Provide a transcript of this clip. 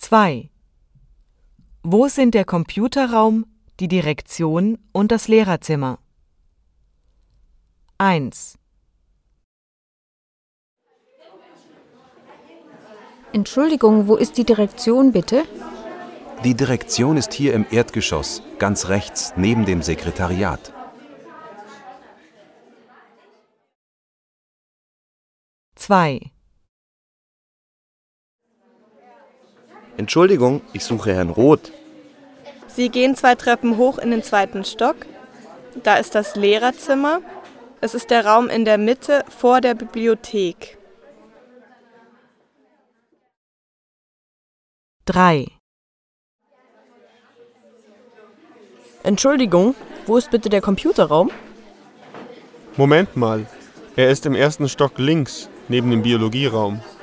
2. Wo sind der Computerraum, die Direktion und das Lehrerzimmer? 1. Entschuldigung, wo ist die Direktion bitte? Die Direktion ist hier im Erdgeschoss, ganz rechts, neben dem Sekretariat. 2. Entschuldigung, ich suche Herrn Roth. Sie gehen 2 Treppen hoch in den 2. Stock. Da ist das Lehrerzimmer. Es ist der Raum in der Mitte vor der Bibliothek. 3. Entschuldigung, wo ist bitte der Computerraum? Moment mal, er ist im 1. Stock links, neben dem Biologieraum.